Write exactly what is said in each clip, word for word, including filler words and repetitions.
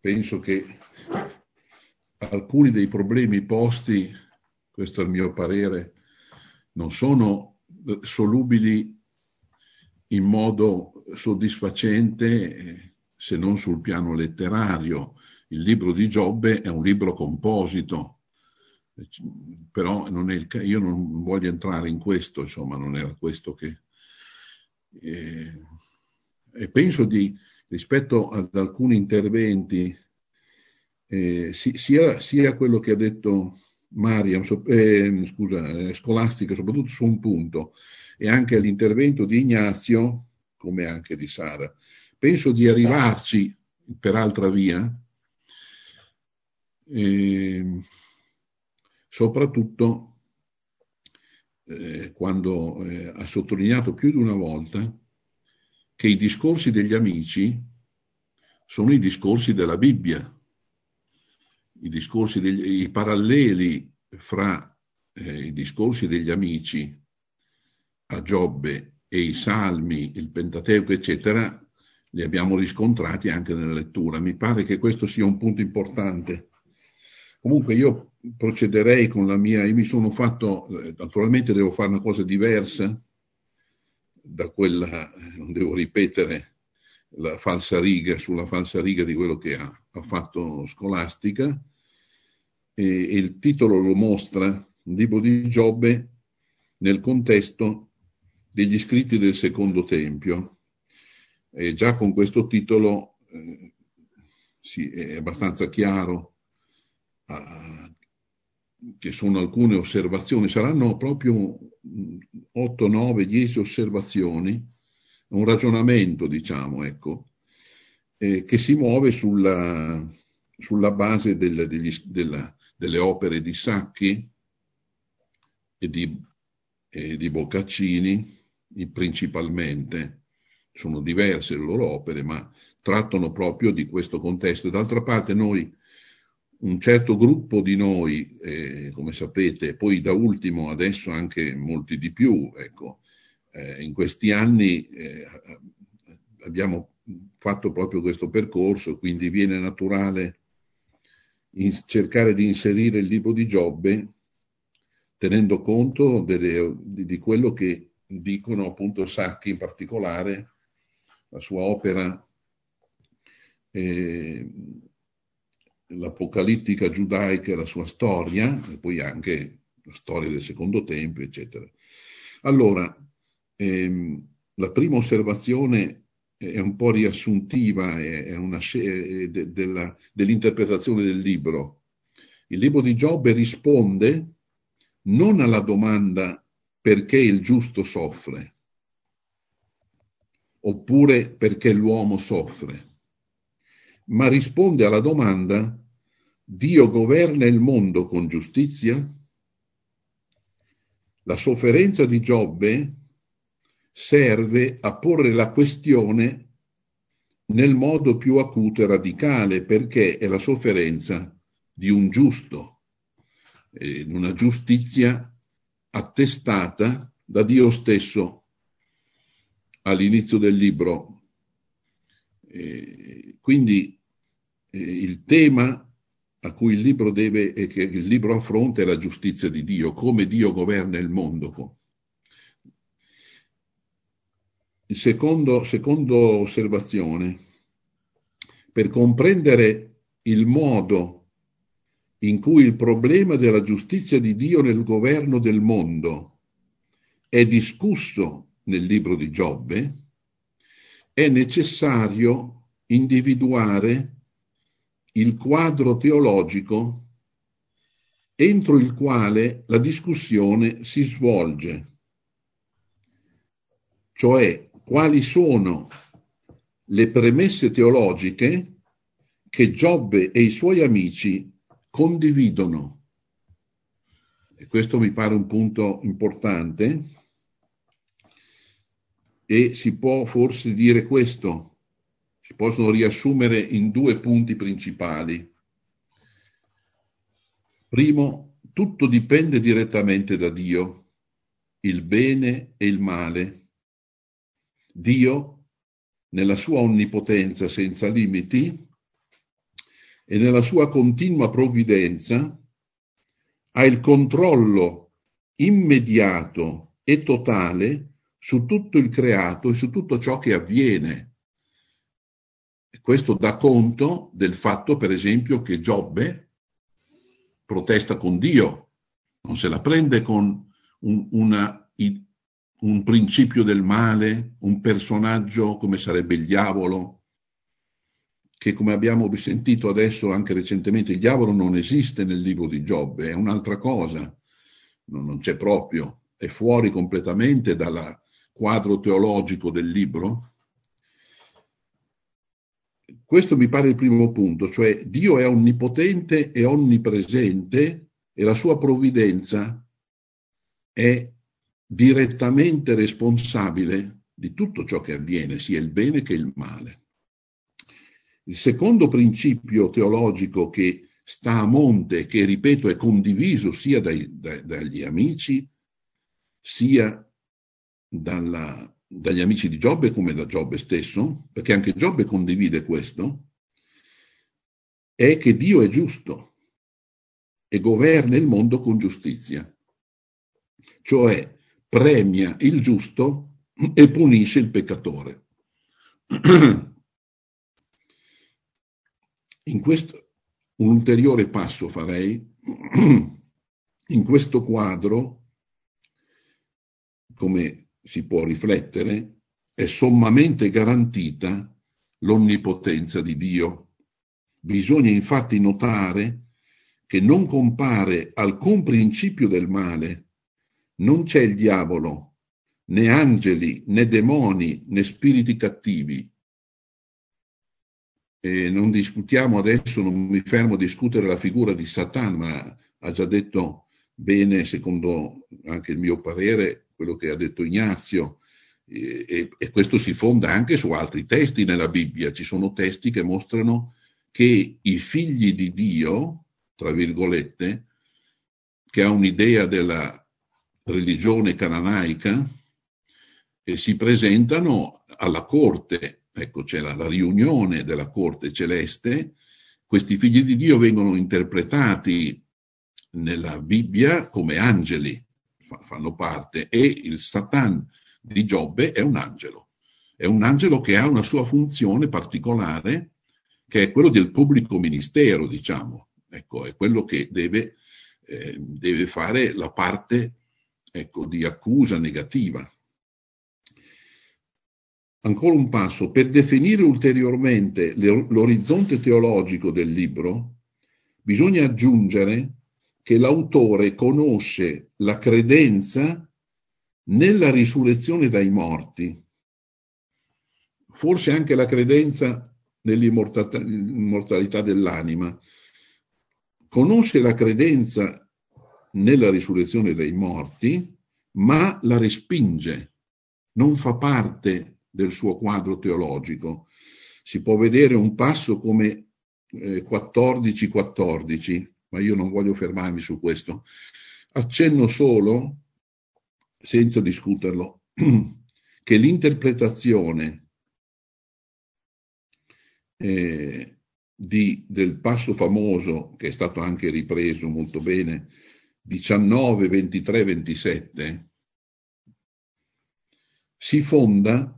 penso che alcuni dei problemi posti, questo è il mio parere, non sono solubili in modo soddisfacente se non sul piano letterario. Il libro di Giobbe è un libro composito, però non è il, io non voglio entrare in questo, insomma, non era questo che... Eh, e penso di, rispetto ad alcuni interventi, eh, sia, sia quello che ha detto Mariam, eh, scusa, eh, Scolastica, soprattutto su un punto, e anche all'intervento di Ignazio, come anche di Sara, penso di arrivarci per altra via, eh, soprattutto eh, quando eh, ha sottolineato più di una volta che i discorsi degli amici sono i discorsi della Bibbia, i discorsi degli, i paralleli fra eh, i discorsi degli amici a Giobbe e i Salmi, il Pentateuco, eccetera, li abbiamo riscontrati anche nella lettura. Mi pare che questo sia un punto importante. Comunque io procederei con la mia, io mi sono fatto, naturalmente devo fare una cosa diversa da quella, non devo ripetere la falsa riga sulla falsa riga di quello che ha, ha fatto Scolastica, e, e il titolo lo mostra, il libro di Giobbe nel contesto degli scritti del Secondo Tempio. E già con questo titolo eh, sì, è abbastanza chiaro ah, che sono alcune osservazioni, saranno proprio otto, nove, dieci osservazioni, un ragionamento, diciamo, ecco, eh, che si muove sulla, sulla base del, degli, della, delle opere di Sacchi e di, e di Boccaccini, principalmente. Sono diverse le loro opere, ma trattano proprio di questo contesto. D'altra parte noi, un certo gruppo di noi, eh, come sapete, poi da ultimo adesso anche molti di più, ecco, eh, in questi anni eh, abbiamo fatto proprio questo percorso, quindi viene naturale in cercare di inserire il libro di Giobbe tenendo conto delle, di, di quello che dicono appunto Sacchi, in particolare la sua opera eh, l'Apocalittica giudaica e la sua storia, e poi anche la storia del Secondo Tempio, eccetera. Allora, ehm, la prima osservazione è un po' riassuntiva, è una è de, della, dell'interpretazione del libro. Il libro di Giobbe risponde non alla domanda perché il giusto soffre, oppure perché l'uomo soffre, ma risponde alla domanda: Dio governa il mondo con giustizia? La sofferenza di Giobbe serve a porre la questione nel modo più acuto e radicale, perché è la sofferenza di un giusto, eh, una giustizia attestata da Dio stesso all'inizio del libro. Eh, quindi eh, il tema a cui il libro deve e che il libro affronta è la giustizia di Dio, come Dio governa il mondo. Il secondo, secondo osservazione, per comprendere il modo in cui il problema della giustizia di Dio nel governo del mondo è discusso nel libro di Giobbe, è necessario individuare il quadro teologico entro il quale la discussione si svolge, cioè quali sono le premesse teologiche che Giobbe e i suoi amici condividono. E questo mi pare un punto importante, e si può forse dire questo, si possono riassumere in due punti principali. Primo, tutto dipende direttamente da Dio, il bene e il male. Dio, nella sua onnipotenza senza limiti, e nella sua continua provvidenza ha il controllo immediato e totale su tutto il creato e su tutto ciò che avviene. Questo dà conto del fatto, per esempio, che Giobbe protesta con Dio, non se la prende con un, una, un principio del male, un personaggio come sarebbe il diavolo, che come abbiamo sentito adesso anche recentemente, il diavolo non esiste nel libro di Giobbe, è un'altra cosa, non c'è proprio, è fuori completamente dal quadro teologico del libro. Questo mi pare il primo punto, cioè Dio è onnipotente e onnipresente e la sua provvidenza è direttamente responsabile di tutto ciò che avviene, sia il bene che il male. Il secondo principio teologico che sta a monte, che ripeto è condiviso sia dai, dai, dagli amici, sia dalla, dagli amici di Giobbe come da Giobbe stesso, perché anche Giobbe condivide questo, è che Dio è giusto e governa il mondo con giustizia, cioè premia il giusto e punisce il peccatore. In questo un ulteriore passo farei, in questo quadro, come si può riflettere, è sommamente garantita l'onnipotenza di Dio. Bisogna infatti notare che non compare alcun principio del male, non c'è il diavolo, né angeli, né demoni, né spiriti cattivi. E non discutiamo adesso, non mi fermo a discutere la figura di Satan, ma ha già detto bene, secondo anche il mio parere, quello che ha detto Ignazio, e, e, e questo si fonda anche su altri testi nella Bibbia. Ci sono testi che mostrano che i figli di Dio, tra virgolette, che ha un'idea della religione cananaica, e si presentano alla corte. Ecco, c'è la, la riunione della corte celeste. Questi figli di Dio vengono interpretati nella Bibbia come angeli, fanno parte, e il Satan di Giobbe è un angelo. È un angelo che ha una sua funzione particolare, che è quello del pubblico ministero, diciamo. Ecco, è quello che deve, eh, deve fare la parte, ecco, di accusa negativa. Ancora un passo, per definire ulteriormente l'orizzonte teologico del libro, bisogna aggiungere che l'autore conosce la credenza nella risurrezione dai morti, forse anche la credenza nell'immortalità dell'anima, conosce la credenza nella risurrezione dei morti, ma la respinge, non fa parte del suo quadro teologico. Si può vedere un passo come eh, quattordici quattordici, ma io non voglio fermarmi su questo. Accenno solo, senza discuterlo, che l'interpretazione eh, di, del passo famoso, che è stato anche ripreso molto bene, diciannove, ventitré, ventisette, si fonda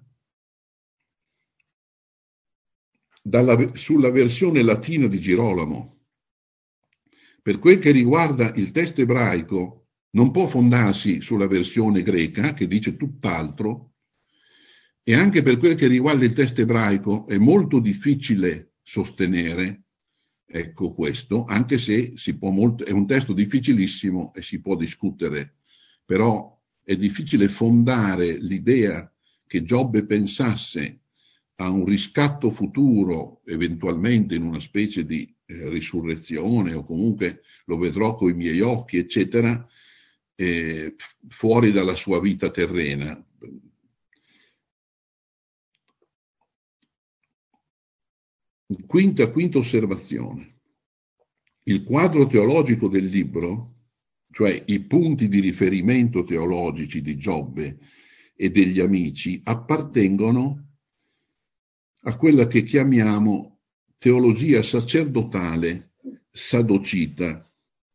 Dalla, sulla versione latina di Girolamo. Per quel che riguarda il testo ebraico, non può fondarsi sulla versione greca, che dice tutt'altro, e anche per quel che riguarda il testo ebraico è molto difficile sostenere, ecco questo, anche se si può molto, è un testo difficilissimo e si può discutere, però è difficile fondare l'idea che Giobbe pensasse a un riscatto futuro, eventualmente in una specie di eh, risurrezione, o comunque lo vedrò coi miei occhi, eccetera, eh, fuori dalla sua vita terrena. Quinta, quinta osservazione. Il quadro teologico del libro, cioè i punti di riferimento teologici di Giobbe e degli amici, appartengono a quella che chiamiamo teologia sacerdotale sadocita.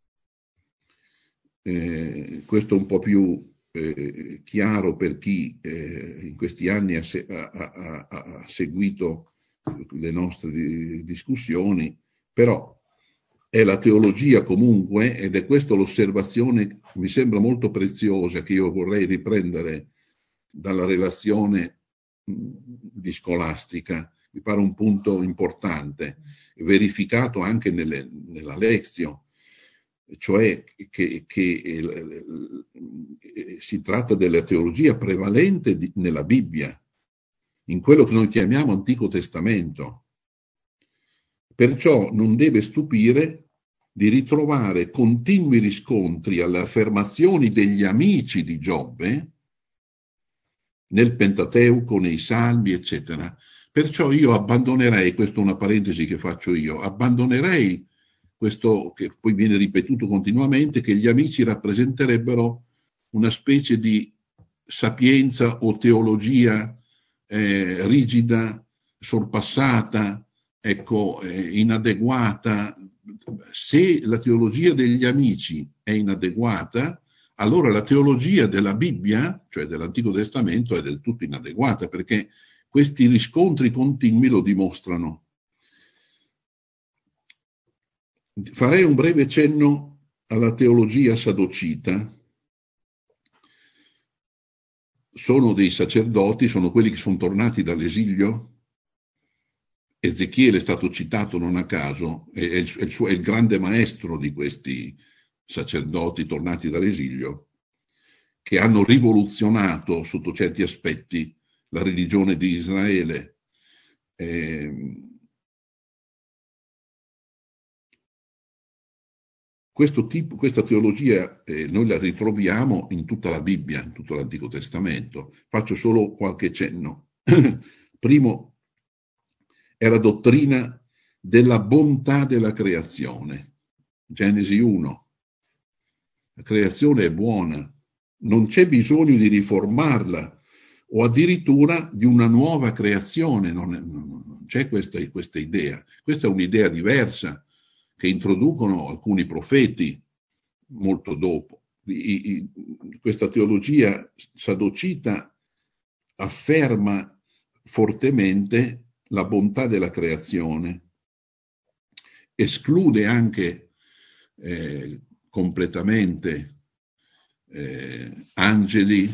Eh, questo è un po' più eh, chiaro per chi eh, in questi anni ha, se- ha, ha, ha seguito le nostre discussioni, però è la teologia comunque, ed è questa l'osservazione che mi sembra molto preziosa, che io vorrei riprendere dalla relazione di Scolastica. Mi pare un punto importante, verificato anche nelle, nella Lezio, cioè che, che eh, si tratta della teologia prevalente di, nella Bibbia, in quello che noi chiamiamo Antico Testamento. Perciò non deve stupire di ritrovare continui riscontri alle affermazioni degli amici di Giobbe nel Pentateuco, nei Salmi, eccetera. Perciò io abbandonerei, questa è una parentesi che faccio io, abbandonerei questo che poi viene ripetuto continuamente, che gli amici rappresenterebbero una specie di sapienza o teologia eh, rigida, sorpassata, ecco, eh, inadeguata. Se la teologia degli amici è inadeguata, allora la teologia della Bibbia, cioè dell'Antico Testamento, è del tutto inadeguata, perché questi riscontri continui lo dimostrano. Farei un breve cenno alla teologia sadocita. Sono dei sacerdoti, sono quelli che sono tornati dall'esilio. Ezechiele è stato citato non a caso, è il, è il, suo, è il grande maestro di questi sacerdoti tornati dall'esilio, che hanno rivoluzionato sotto certi aspetti la religione di Israele. Eh, questo tipo, questa teologia eh, noi la ritroviamo in tutta la Bibbia, in tutto l'Antico Testamento. Faccio solo qualche cenno. Primo è la dottrina della bontà della creazione. Genesi uno. La creazione è buona, non c'è bisogno di riformarla o addirittura di una nuova creazione, non, è, non c'è questa, questa idea. Questa è un'idea diversa che introducono alcuni profeti molto dopo. I, i, questa teologia sadocita afferma fortemente la bontà della creazione, esclude anche eh, completamente eh, angeli,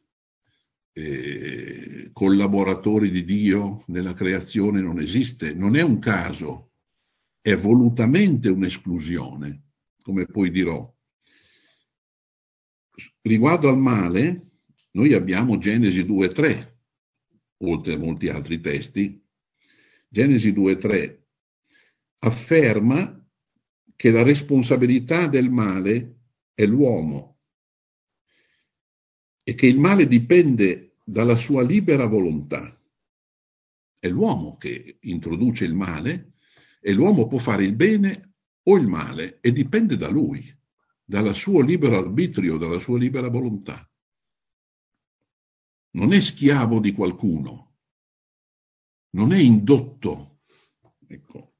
eh, collaboratori di Dio nella creazione, non esiste, non è un caso, è volutamente un'esclusione, come poi dirò. Riguardo al male, noi abbiamo Genesi due tre, oltre a molti altri testi. Genesi due tre afferma che la responsabilità del male è l'uomo e che il male dipende dalla sua libera volontà. È l'uomo che introduce il male e l'uomo può fare il bene o il male e dipende da lui, dal suo libero arbitrio, dalla sua libera volontà. Non è schiavo di qualcuno, non è indotto. Ecco.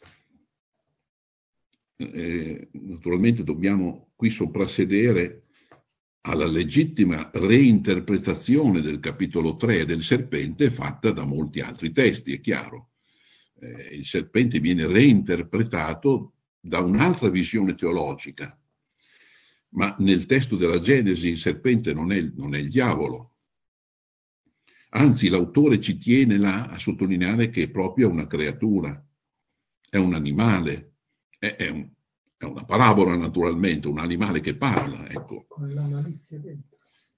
Eh, naturalmente dobbiamo qui soprassedere alla legittima reinterpretazione del capitolo tre del serpente fatta da molti altri testi, è chiaro. Eh, il serpente viene reinterpretato da un'altra visione teologica, ma nel testo della Genesi il serpente non è, non è il diavolo. Anzi, l'autore ci tiene là a sottolineare che è proprio una creatura, è un animale, è, è, un, è una parabola naturalmente, un animale che parla, ecco. Con la malizia dentro.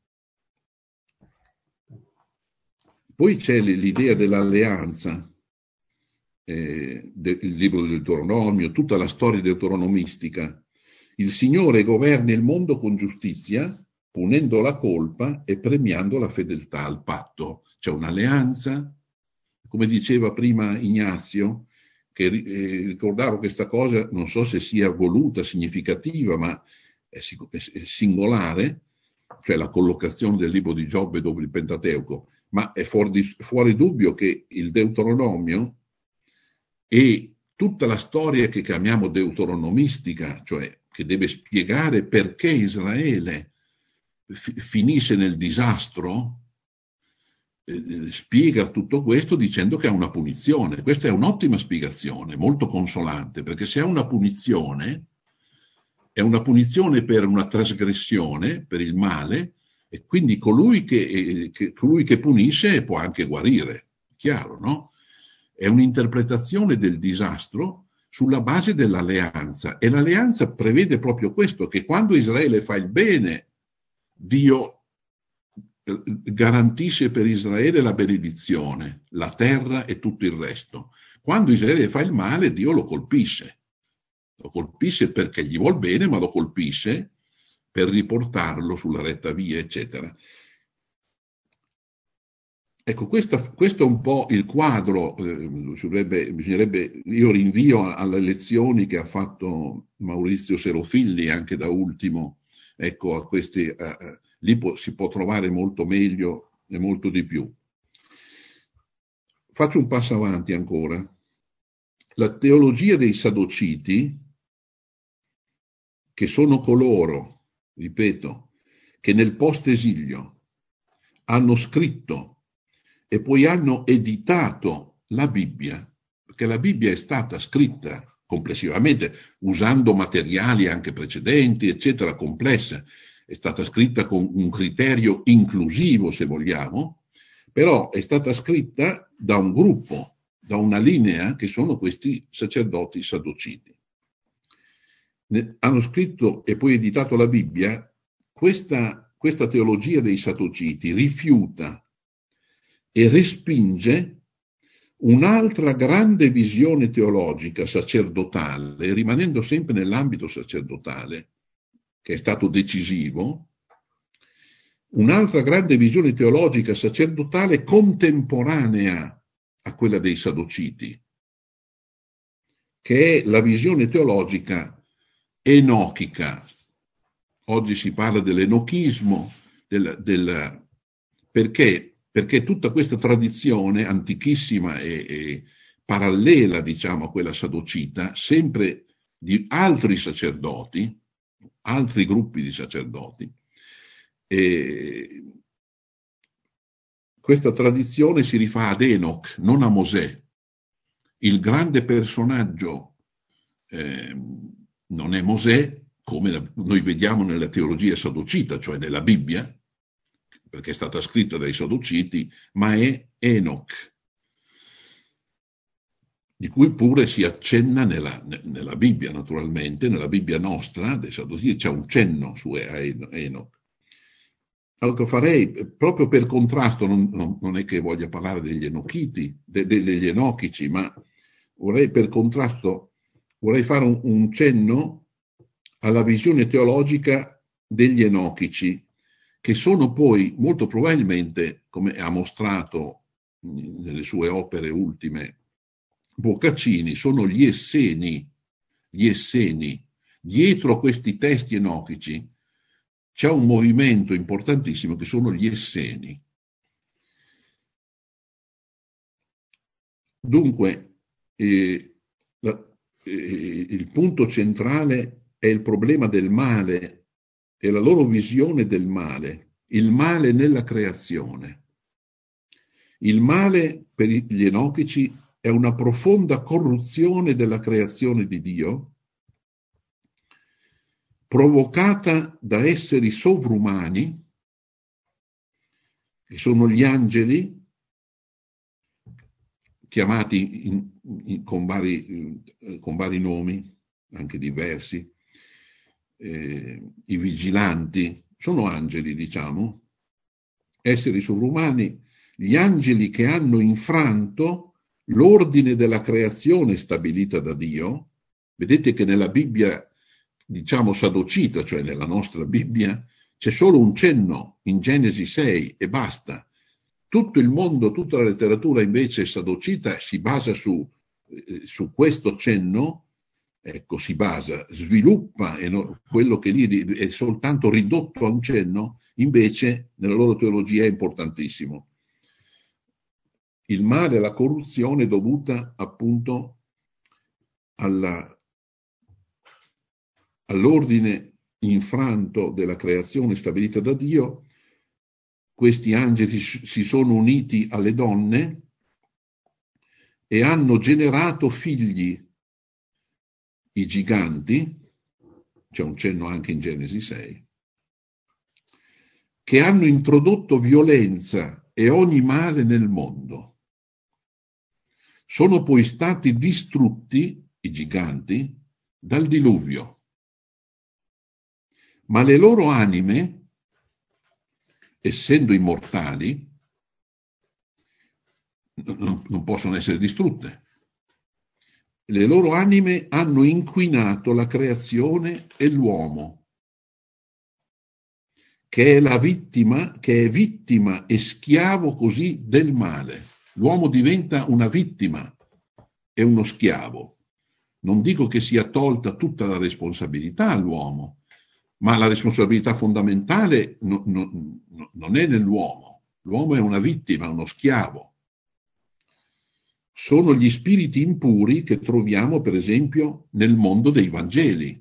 Poi c'è l'idea dell'alleanza, eh, del libro del Deuteronomio, tutta la storia deuteronomistica. Il Signore governa il mondo con giustizia, punendo la colpa e premiando la fedeltà al patto. C'è un'alleanza, come diceva prima Ignazio, che eh, ricordavo questa cosa, non so se sia voluta, significativa, ma è, è singolare, cioè la collocazione del libro di Giobbe dopo il Pentateuco, ma è fuori, di, fuori dubbio che il Deuteronomio e tutta la storia che chiamiamo deuteronomistica, cioè che deve spiegare perché Israele f- finisce nel disastro, eh, spiega tutto questo dicendo che ha una punizione. Questa è un'ottima spiegazione, molto consolante, perché se ha una punizione, è una punizione per una trasgressione, per il male, e quindi colui che, eh, che, colui che punisce può anche guarire, chiaro, no? È un'interpretazione del disastro sulla base dell'alleanza, e l'alleanza prevede proprio questo, che quando Israele fa il bene, Dio garantisce per Israele la benedizione, la terra e tutto il resto. Quando Israele fa il male, Dio lo colpisce. Lo colpisce perché gli vuol bene, ma lo colpisce per riportarlo sulla retta via, eccetera. Ecco, questa, questo è un po' il quadro, eh, bisognerebbe, io rinvio alle lezioni che ha fatto Maurizio Serofilli, anche da ultimo, ecco, a questi, eh, lì po- si può trovare molto meglio e molto di più. Faccio un passo avanti ancora. La teologia dei Sadociti, che sono coloro, ripeto, che nel post-esilio hanno scritto e poi hanno editato la Bibbia, perché la Bibbia è stata scritta complessivamente usando materiali anche precedenti, eccetera, complessa, è stata scritta con un criterio inclusivo, se vogliamo, però è stata scritta da un gruppo, da una linea, che sono questi sacerdoti sadociti. Hanno scritto e poi editato la Bibbia. Questa, questa teologia dei sadociti rifiuta e respinge un'altra grande visione teologica sacerdotale, rimanendo sempre nell'ambito sacerdotale, che è stato decisivo, un'altra grande visione teologica sacerdotale contemporanea a quella dei Sadociti, che è la visione teologica enochica. Oggi si parla dell'enochismo, del, del, perché? Perché tutta questa tradizione antichissima e, e parallela, diciamo, a quella sadocita, sempre di altri sacerdoti, altri gruppi di sacerdoti, e questa tradizione si rifà ad Enoch, non a Mosè. Il grande personaggio eh, non è Mosè, come la, noi vediamo nella teologia sadocita, cioè nella Bibbia, perché è stata scritta dai Sadociti, ma è Enoch, di cui pure si accenna nella, nella Bibbia, naturalmente, nella Bibbia nostra, dei Sadociti, c'è un cenno su Enoch. Allora, farei, proprio per contrasto, non, non, non è che voglia parlare degli enochiti, de, de, degli enochici, ma vorrei per contrasto, vorrei fare un, un cenno alla visione teologica degli enochici, che sono poi molto probabilmente, come ha mostrato nelle sue opere ultime Boccaccini, sono gli Esseni, gli Esseni. Dietro a questi testi enochici c'è un movimento importantissimo che sono gli Esseni. Dunque, eh, la, eh, il punto centrale è il problema del male e la loro visione del male, il male nella creazione. Il male per gli enochici è una profonda corruzione della creazione di Dio, provocata da esseri sovrumani, che sono gli angeli, chiamati in, in, con, vari, eh, con vari nomi, anche diversi, eh, i vigilanti, sono angeli, diciamo, esseri sovrumani, gli angeli che hanno infranto l'ordine della creazione stabilita da Dio. Vedete che nella Bibbia, diciamo sadocita, cioè nella nostra Bibbia, c'è solo un cenno in Genesi sei e basta. Tutto il mondo, tutta la letteratura invece sadocita si basa su, eh, su questo cenno, ecco, si basa, sviluppa, e no, quello che lì è soltanto ridotto a un cenno, invece nella loro teologia è importantissimo. Il male e la corruzione dovuta appunto alla, all'ordine infranto della creazione stabilita da Dio, questi angeli si sono uniti alle donne e hanno generato figli, i giganti, c'è un cenno anche in Genesi sei, che hanno introdotto violenza e ogni male nel mondo. Sono poi stati distrutti, i giganti, dal diluvio. Ma le loro anime, essendo immortali, non, non possono essere distrutte. Le loro anime hanno inquinato la creazione e l'uomo, che è la vittima, che è vittima e schiavo così del male. L'uomo diventa una vittima e uno schiavo. Non dico che sia tolta tutta la responsabilità all'uomo, ma la responsabilità fondamentale no, no, no, non è nell'uomo. L'uomo è una vittima, uno schiavo. Sono gli spiriti impuri che troviamo, per esempio, nel mondo dei Vangeli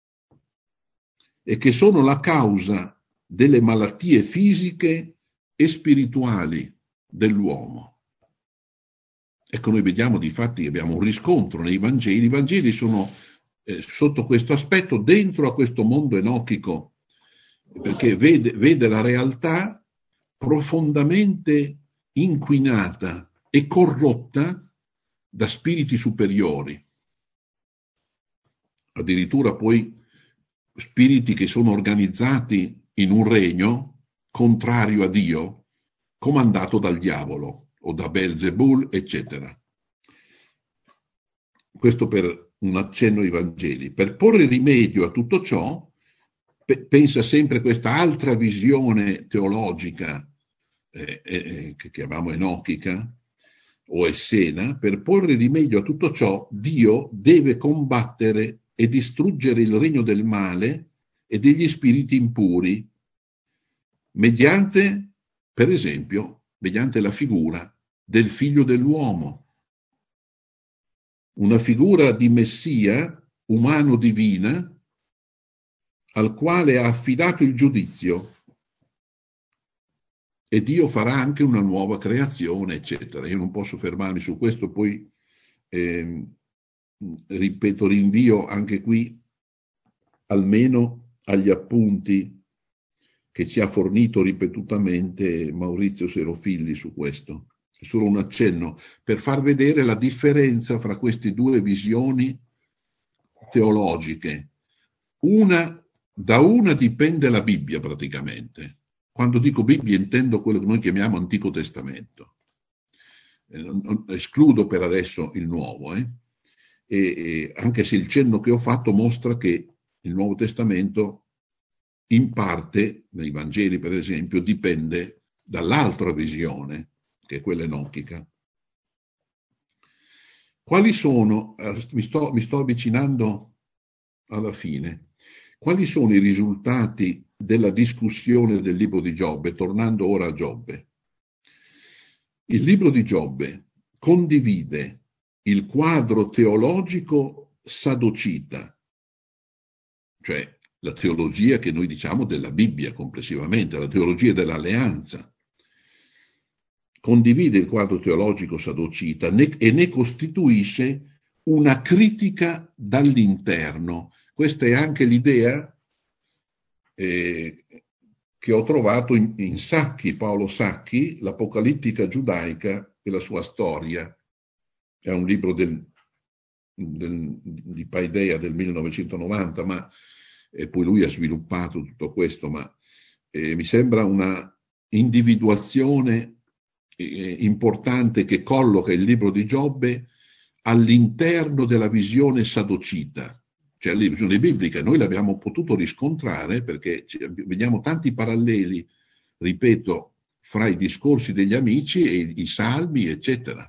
e che sono la causa delle malattie fisiche e spirituali dell'uomo. Ecco, noi vediamo di fatti che abbiamo un riscontro nei Vangeli. I Vangeli sono eh, sotto questo aspetto dentro a questo mondo enochico, perché vede, vede la realtà profondamente inquinata e corrotta da spiriti superiori, addirittura poi spiriti che sono organizzati in un regno contrario a Dio, comandato dal diavolo o da Belzebul, eccetera. Questo per un accenno ai Vangeli. Per porre rimedio a tutto ciò, pe- pensa sempre questa altra visione teologica eh, eh, che chiamiamo enochica, o Essena. Per porre rimedio a tutto ciò, Dio deve combattere e distruggere il regno del male e degli spiriti impuri, mediante, per esempio, mediante la figura del figlio dell'uomo, una figura di Messia umano-divina al quale ha affidato il giudizio, e Dio farà anche una nuova creazione, eccetera. Io non posso fermarmi su questo, poi eh, ripeto, rinvio anche qui almeno agli appunti che ci ha fornito ripetutamente Maurizio Serofilli su questo. È solo un accenno per far vedere la differenza fra queste due visioni teologiche. Una, da una dipende la Bibbia praticamente. Quando dico Bibbia intendo quello che noi chiamiamo Antico Testamento. Eh, escludo per adesso il Nuovo, eh? e, e anche se il cenno che ho fatto mostra che il Nuovo Testamento in parte, nei Vangeli per esempio, dipende dall'altra visione, che è quella enochica. Quali sono, eh, mi, sto, mi sto avvicinando alla fine, quali sono i risultati della discussione del libro di Giobbe, tornando ora a Giobbe? Il libro di Giobbe condivide il quadro teologico sadocita, cioè la teologia che noi diciamo della Bibbia complessivamente, la teologia dell'alleanza. Condivide il quadro teologico sadocita ne, e ne costituisce una critica dall'interno. Questa è anche l'idea eh, che ho trovato in, in Sacchi, Paolo Sacchi, l'Apocalittica giudaica e la sua storia. È un libro del, del, di Paideia del millenovecentonovanta, ma e poi lui ha sviluppato tutto questo, ma eh, mi sembra una individuazione eh, importante che colloca il libro di Giobbe all'interno della visione sadocita, cioè la visione biblica. Noi l'abbiamo potuto riscontrare perché vediamo tanti paralleli, ripeto, fra i discorsi degli amici e i salmi, eccetera.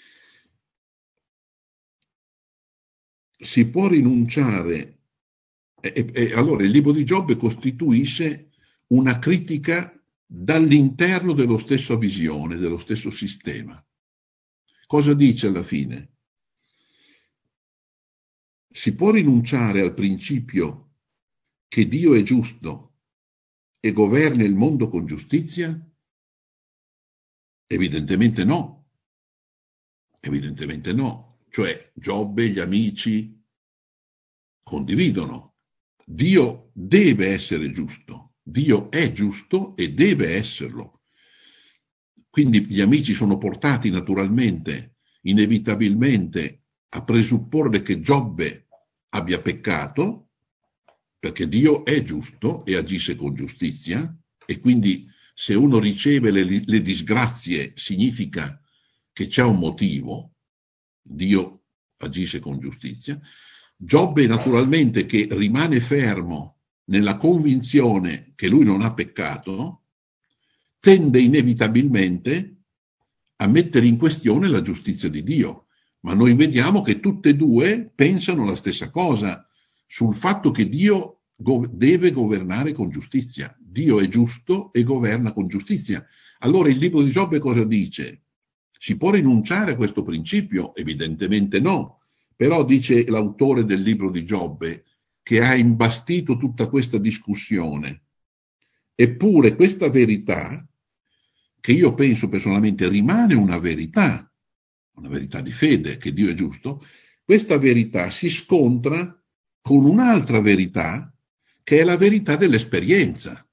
Si può rinunciare, e, e allora il libro di Giobbe costituisce una critica dall'interno dello stesso visione, dello stesso sistema. Cosa dice alla fine? si può rinunciare al principio che Dio è giusto e governa il mondo con giustizia? Evidentemente no. Evidentemente no. Cioè Giobbe e gli amici condividono. Dio deve essere giusto. Dio è giusto e deve esserlo. Quindi gli amici sono portati naturalmente, inevitabilmente, a presupporre che Giobbe abbia peccato, perché Dio è giusto e agisce con giustizia, e quindi se uno riceve le, le disgrazie significa che c'è un motivo, Dio agisce con giustizia. Giobbe naturalmente, che rimane fermo nella convinzione che lui non ha peccato, tende inevitabilmente a mettere in questione la giustizia di Dio. Ma noi vediamo che tutte e due pensano la stessa cosa, sul fatto che Dio go- deve governare con giustizia. Dio è giusto e governa con giustizia. Allora il libro di Giobbe cosa dice? Si può rinunciare a questo principio? Evidentemente no. Però dice l'autore del libro di Giobbe, che ha imbastito tutta questa discussione, eppure questa verità, che io penso personalmente rimane una verità, una verità di fede, che Dio è giusto, questa verità si scontra con un'altra verità, che è la verità dell'esperienza.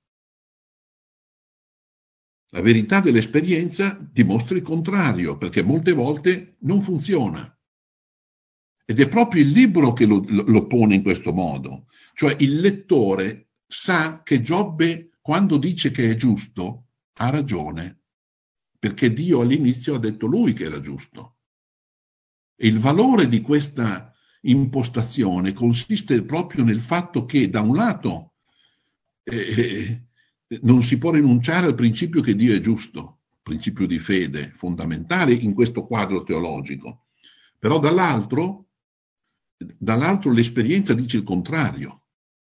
La verità dell'esperienza dimostra il contrario, perché molte volte non funziona. Ed è proprio il libro che lo, lo pone in questo modo. Cioè il lettore sa che Giobbe, quando dice che è giusto, ha ragione, perché Dio all'inizio ha detto lui che era giusto. E il valore di questa impostazione consiste proprio nel fatto che, da un lato, eh, non si può rinunciare al principio che Dio è giusto, principio di fede fondamentale in questo quadro teologico, però dall'altro, dall'altro l'esperienza dice il contrario.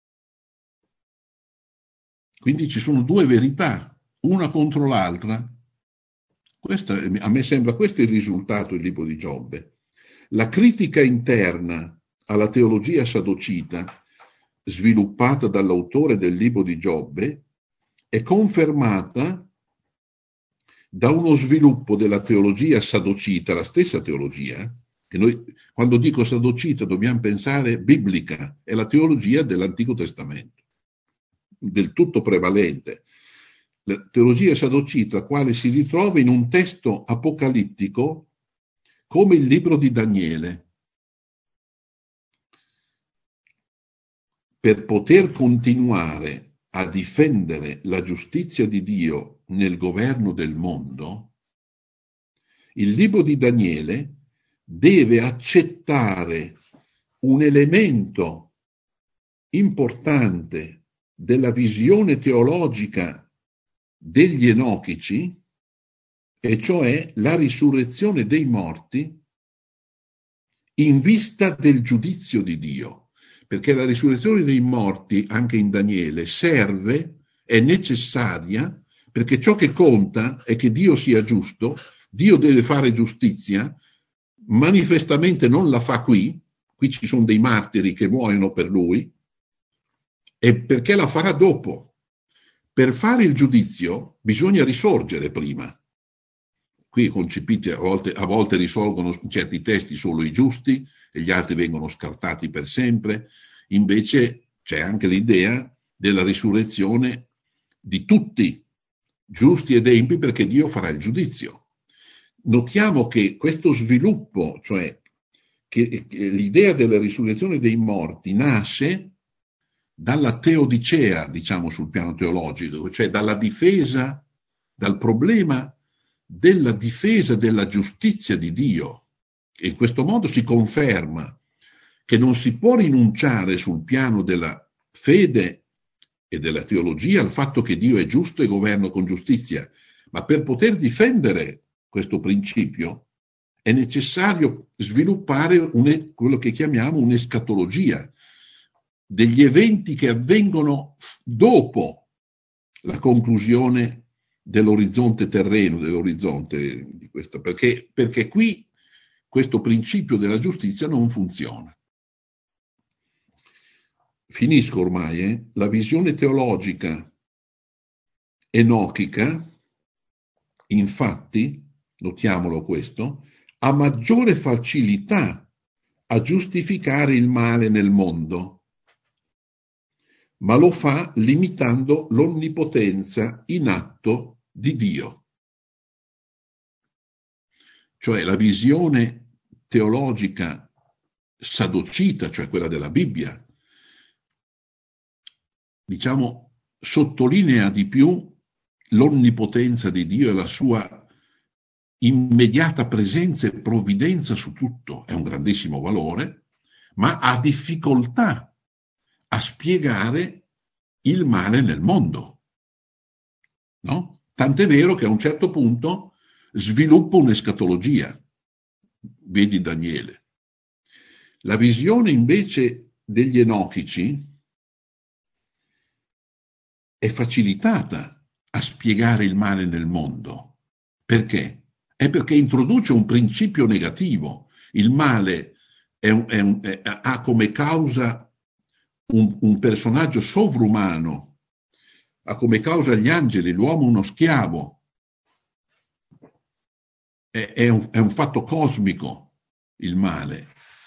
Quindi ci sono due verità, una contro l'altra. Questa, a me sembra questo il risultato del libro di Giobbe. La critica interna alla teologia sadocita, sviluppata dall'autore del libro di Giobbe, è confermata da uno sviluppo della teologia sadocita, la stessa teologia, che noi, quando dico sadocita, dobbiamo pensare biblica, è la teologia dell'Antico Testamento, del tutto prevalente. La teologia sadocita, quale si ritrova in un testo apocalittico come il libro di Daniele. Per poter continuare a difendere la giustizia di Dio nel governo del mondo, il libro di Daniele deve accettare un elemento importante della visione teologica degli enochici, e cioè la risurrezione dei morti in vista del giudizio di Dio. Perché la risurrezione dei morti, anche in Daniele, serve, è necessaria, perché ciò che conta è che Dio sia giusto, Dio deve fare giustizia, manifestamente non la fa qui, qui ci sono dei martiri che muoiono per lui, e perché la farà dopo. Per fare il giudizio bisogna risorgere prima. Qui concepiti a volte, a volte risolvono certi testi solo i giusti e gli altri vengono scartati per sempre. Invece c'è anche l'idea della risurrezione di tutti, giusti ed empi, perché Dio farà il giudizio. Notiamo che questo sviluppo, cioè che, che l'idea della risurrezione dei morti nasce dalla teodicea, diciamo sul piano teologico, cioè dalla difesa, dal problema della difesa della giustizia di Dio. E in questo modo si conferma che non si può rinunciare sul piano della fede e della teologia al fatto che Dio è giusto e governa con giustizia, ma per poter difendere questo principio è necessario sviluppare un, quello che chiamiamo un'escatologia, degli eventi che avvengono dopo la conclusione dell'orizzonte terreno, dell'orizzonte di questo, perché, perché qui questo principio della giustizia non funziona. finisco ormai, eh? La visione teologica enochica, infatti, notiamolo questo, ha maggiore facilità a giustificare il male nel mondo, ma lo fa limitando l'onnipotenza in atto di Dio. Cioè la visione teologica sadocita, cioè quella della Bibbia, diciamo, sottolinea di più l'onnipotenza di Dio e la sua immediata presenza e provvidenza su tutto. È un grandissimo valore, ma ha difficoltà a spiegare il male nel mondo, no? Tant'è vero che a un certo punto sviluppa un'escatologia. Vedi Daniele. La visione invece degli enochici è facilitata a spiegare il male nel mondo. Perché? È perché introduce un principio negativo. Il male è un, è un, è, ha come causa un, un personaggio sovrumano, ha come causa gli angeli, l'uomo uno schiavo. È, è, un, è un fatto cosmico il male.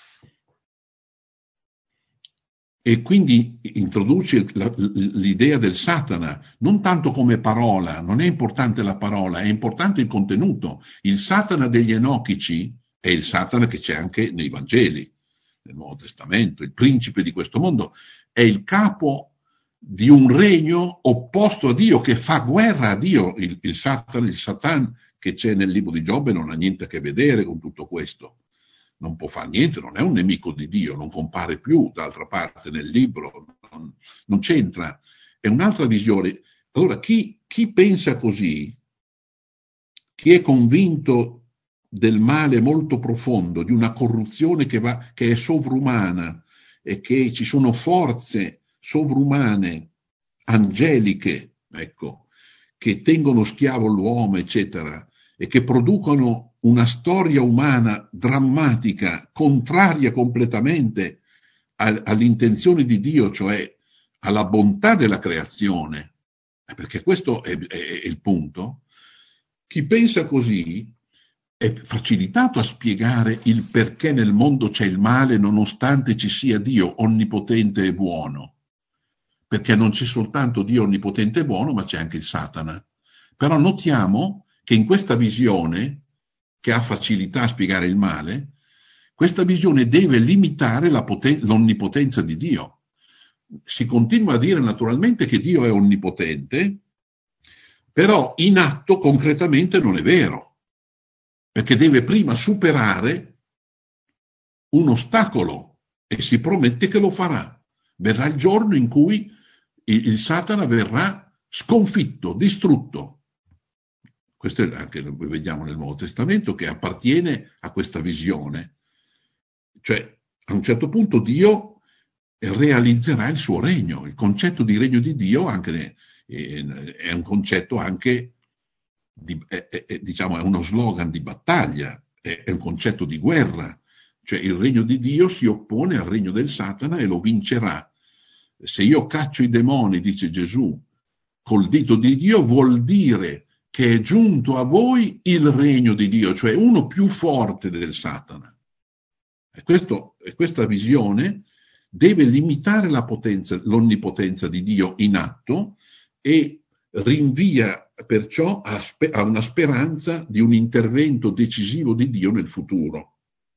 E quindi introduce la, l'idea del Satana, non tanto come parola, non è importante la parola, è importante il contenuto. Il Satana degli enochici è il Satana che c'è anche nei Vangeli, nel Nuovo Testamento. Il principe di questo mondo è il capo di un regno opposto a Dio, che fa guerra a Dio. Il, il Satana, il Satan che c'è nel libro di Giobbe non ha niente a che vedere con tutto questo. Non può fare niente, non è un nemico di Dio, non compare più d'altra parte nel libro, non, non c'entra, è un'altra visione. Allora chi, chi pensa così, chi è convinto del male molto profondo, di una corruzione che, va, che è sovrumana e che ci sono forze sovrumane, angeliche, ecco, che tengono schiavo l'uomo, eccetera, e che producono una storia umana drammatica, contraria completamente all'intenzione di Dio, cioè alla bontà della creazione, perché questo è, è, è il punto. Chi pensa così è facilitato a spiegare il perché nel mondo c'è il male nonostante ci sia Dio onnipotente e buono, perché non c'è soltanto Dio onnipotente e buono, ma c'è anche il Satana. Però notiamo che in questa visione, che ha facilità a spiegare il male, questa visione deve limitare la poten- l'onnipotenza di Dio. Si continua a dire naturalmente che Dio è onnipotente, però in atto concretamente non è vero, perché deve prima superare un ostacolo e si promette che lo farà. Verrà il giorno in cui il, il Satana verrà sconfitto, distrutto. Questo è anche, lo vediamo nel Nuovo Testamento, che appartiene a questa visione. Cioè, a un certo punto Dio realizzerà il suo regno. Il concetto di regno di Dio anche, è un concetto anche, di, è, è, diciamo, è uno slogan di battaglia, è, è un concetto di guerra. Cioè il regno di Dio si oppone al regno del Satana e lo vincerà. Se io caccio i demoni, dice Gesù, col dito di Dio, vuol dire che è giunto a voi il regno di Dio, cioè uno più forte del Satana. E, questo, e questa visione deve limitare la potenza, l'onnipotenza di Dio in atto e rinvia perciò a, spe- a una speranza di un intervento decisivo di Dio nel futuro.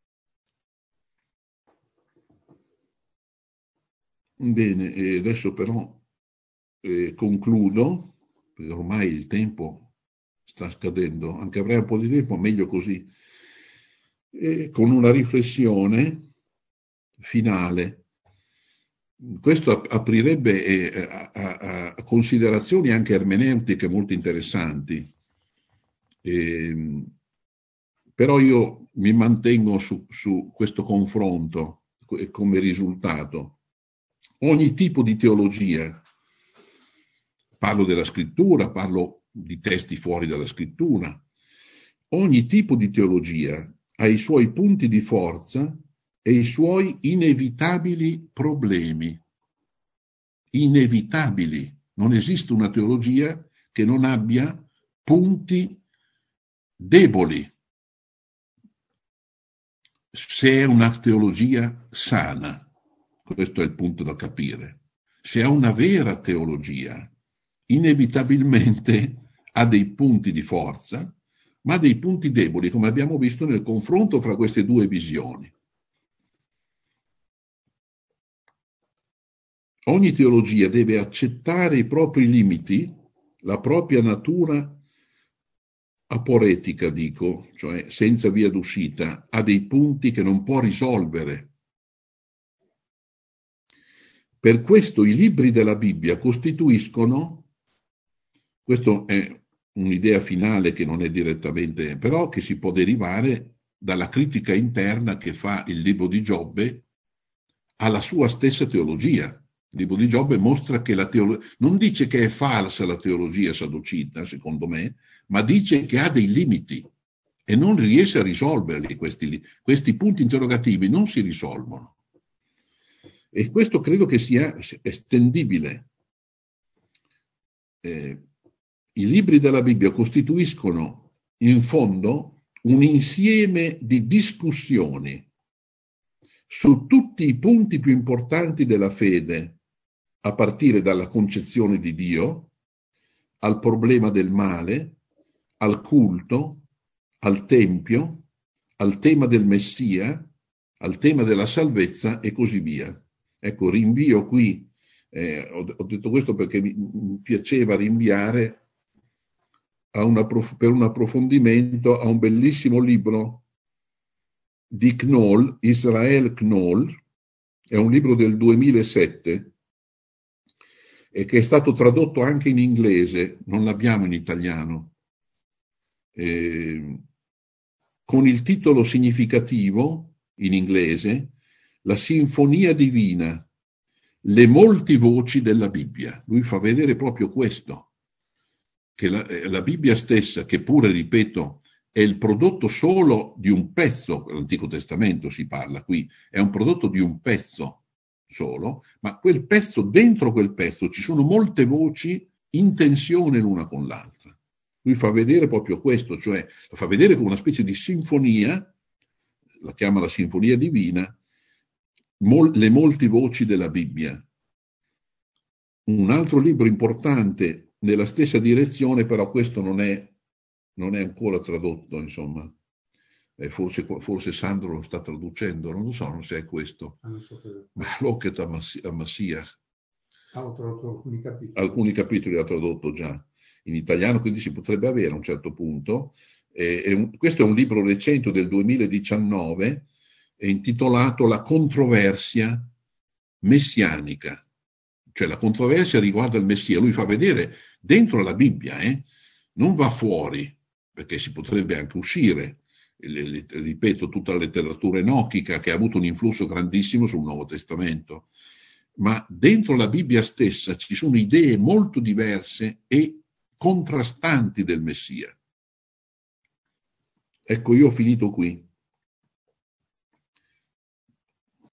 Bene, e adesso però eh, concludo, perché ormai il tempo sta scadendo, anche avrei un po' di tempo, meglio così, e con una riflessione finale. Questo aprirebbe eh, a, a, a considerazioni anche ermeneutiche molto interessanti, e, però io mi mantengo su, su questo confronto come risultato. Ogni tipo di teologia, parlo della scrittura, parlo di testi fuori dalla scrittura, ogni tipo di teologia ha i suoi punti di forza e i suoi inevitabili problemi. inevitabili. Non esiste una teologia che non abbia punti deboli, se è una teologia sana. Questo è il punto da capire. Se è una vera teologia, inevitabilmente ha dei punti di forza, ma dei punti deboli, come abbiamo visto nel confronto fra queste due visioni. Ogni teologia deve accettare i propri limiti, la propria natura aporetica, dico, cioè senza via d'uscita, ha dei punti che non può risolvere. Per questo i libri della Bibbia costituiscono, questo è un'idea finale che non è direttamente, però che si può derivare dalla critica interna che fa il libro di Giobbe alla sua stessa teologia. Il libro di Giobbe mostra che la teologia, non dice che è falsa la teologia sadducita, secondo me, ma dice che ha dei limiti e non riesce a risolverli, questi, questi punti interrogativi non si risolvono. E questo credo che sia estendibile. Eh, I libri della Bibbia costituiscono in fondo un insieme di discussioni su tutti i punti più importanti della fede, a partire dalla concezione di Dio, al problema del male, al culto, al Tempio, al tema del Messia, al tema della salvezza e così via. Ecco, rinvio qui, eh, ho, ho detto questo perché mi, mi piaceva rinviare a una, per un approfondimento a un bellissimo libro di Knoll, Israel Knoll, è un libro del duemilasette e che è stato tradotto anche in inglese, non l'abbiamo in italiano, eh, con il titolo significativo in inglese La Sinfonia Divina, le molti voci della Bibbia. Lui fa vedere proprio questo, che la, la Bibbia stessa, che pure, ripeto, è il prodotto solo di un pezzo, l'Antico Testamento si parla qui, è un prodotto di un pezzo solo, ma quel pezzo, dentro quel pezzo ci sono molte voci in tensione l'una con l'altra. Lui fa vedere proprio questo, cioè lo fa vedere come una specie di sinfonia, la chiama la Sinfonia Divina, mol, le molti voci della Bibbia. Un altro libro importante nella stessa direzione, però questo non è non è ancora tradotto, insomma. Eh, forse, forse Sandro lo sta traducendo, non lo so, non so se è questo. Ah, so che... Ma Locket a Massia. Ah, ho tradotto alcuni capitoli. Alcuni capitoli ha tradotto già in italiano, quindi si potrebbe avere a un certo punto. Eh, è un, questo è un libro recente del duemiladiciannove, è intitolato La controversia messianica. Cioè la controversia riguarda il Messia. Lui fa vedere dentro la Bibbia, eh, non va fuori, perché si potrebbe anche uscire, ripeto, tutta la letteratura enochica che ha avuto un influsso grandissimo sul Nuovo Testamento, ma dentro la Bibbia stessa ci sono idee molto diverse e contrastanti del Messia. Ecco, io ho finito qui.